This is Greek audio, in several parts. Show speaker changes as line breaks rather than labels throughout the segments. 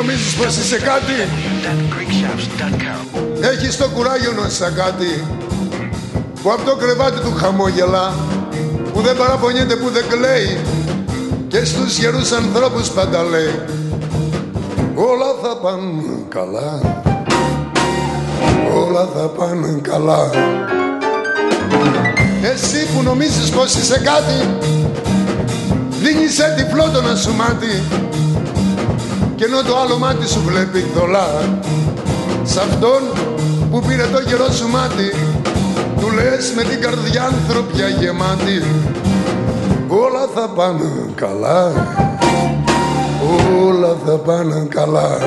νομίζεις πως είσαι κάτι? Έχεις το κουράγιο να είσαι κάτι που από το κρεβάτι του χαμόγελα, που δεν παραπονιέται, που δεν κλαίει και στους γερούς ανθρώπους πάντα λέει όλα θα πάνε καλά, όλα θα πάνε καλά. Εσύ που νομίζεις πως είσαι κάτι, δίνεις σε τυφλό το να σου μάτι, και ενώ το άλλο μάτι σου βλέπει θολά, σ' αυτόν που πήρε το καιρό σου μάτι του λες με την καρδιά ανθρωπιά γεμάτη όλα θα πάνε καλά, όλα θα πάνε καλά.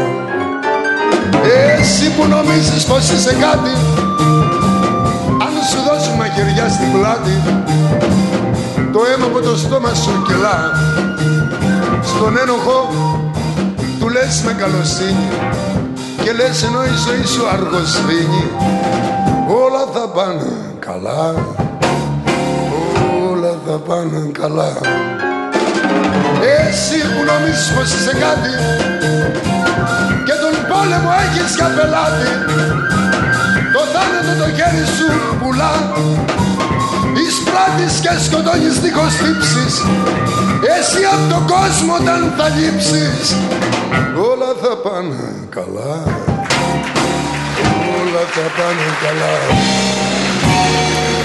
Εσύ που νομίζεις πως είσαι κάτι, αν σου δώσουν μαχαιριά στην πλάτη, το αίμα από το στόμα σου κυλά, στον ένοχο του λες με καλοσύνη και λες ενώ η ζωή σου αργοσβήνει όλα θα πάνε καλά, όλα θα πάνε καλά. Εσύ που νομίζεις πως είσαι κάτι και τον πόλεμο έχεις για πελάτη, το θάνατο το χέρι σου πουλά, εισπράττεις και σκοτώνεις δίχως τύψεις, εσύ απ' τον κόσμο όταν θα λείψεις όλα θα πάνε καλά, όλα θα πάνε καλά.